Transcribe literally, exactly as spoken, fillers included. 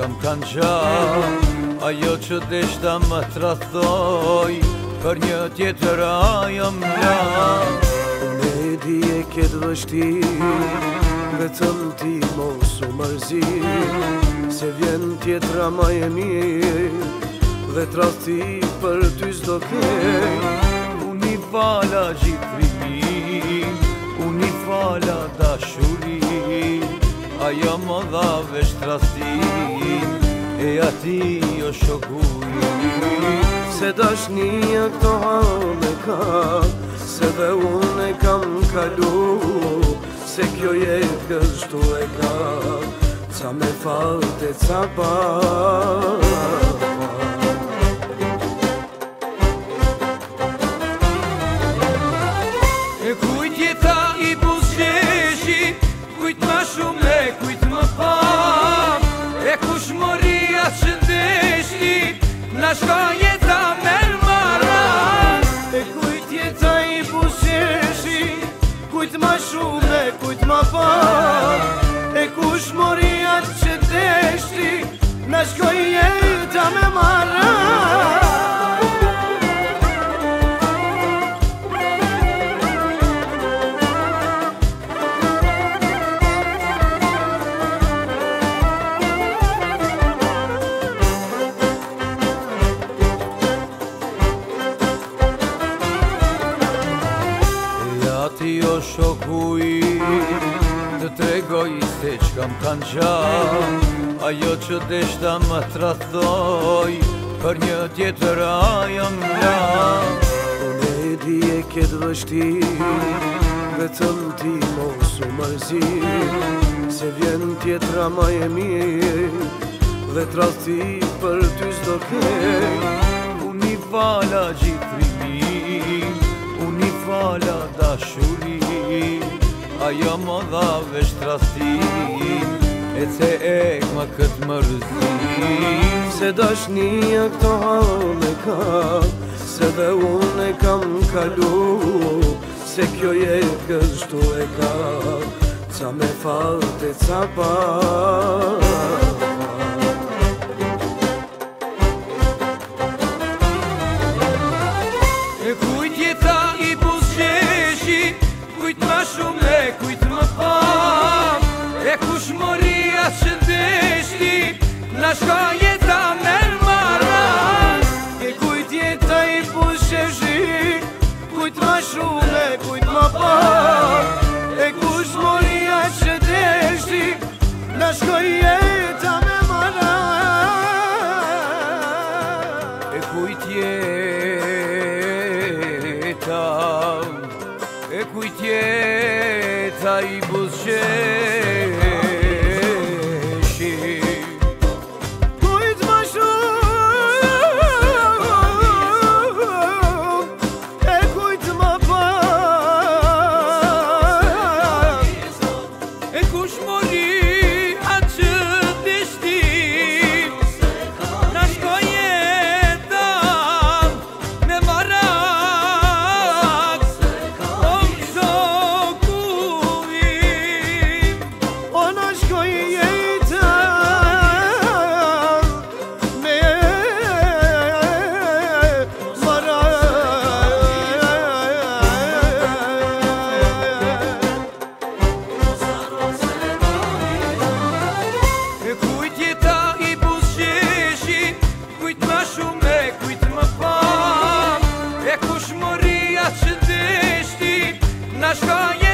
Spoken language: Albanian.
kam kanë qa, ajo që deshta më tradhoj, për një tjetër ajo m'la. Unë e di e ketë vështirë, vetëm ti mos u mërzi, se vjen tjetra ma e mirë, dhe tradhti për ty s'do kej. Unë i fala gjithrimin, unë i fala dashurin, ajo më dha vesh tradhtin, e ati o shokurin. Se dashnia këto hame ka, se dhe unë e kam kalu, se kjo jetë kështu e ka, ca me falte ca pa. E kujt jeta i buzqeshi, kujt ma shumë e kujt më pak, e kush moria që deshti, na shka jeta mer marak. E kujt jeta i buzqeshi, kujt ma shumë e kujt ma pak, e kush moria që deshti, na shka jeta me marak. Ti o shokuj, të tregoj se ç'kam kanë qa, ajo që deshta më tradhoj, për një tjetër ajo m'la. Unë e di e ketë vështirë, vetëm ti mos u mërzi, se vjen tjetra ma e mirë, dhe tradhti për ty s'do kej. Unë i fala gjithrimin, unë i fala dashurin, ajo më dha vesh tradhtin, e ce ek më këtë mërzin. Se dashnia këto hame ka, se dhe unë e kam kalu, se kjo jetë kështu e ka, ca me falte ca pa. E kujt jeta i buzqeshi, kujt ma shumë e kujt më pak, e kush moria që deshti, na shka jeta mer marak. E kujt jeta i buzqeshi, kujt ma shumë e kujt ma pak, e kush moria që deshti, na shka jeta me marak. E kujt jeta, e kujt jeta i buzqeshi, Kujt ma shumë, e kujt ma pak, e kush mori atë që deshti, na shko jeta me marak. O shokuim, o na shkoj jeta me e kujt jeta i buzqeshi, kujt ma shumë e kujt më pak, e kush moria që deshti, na shka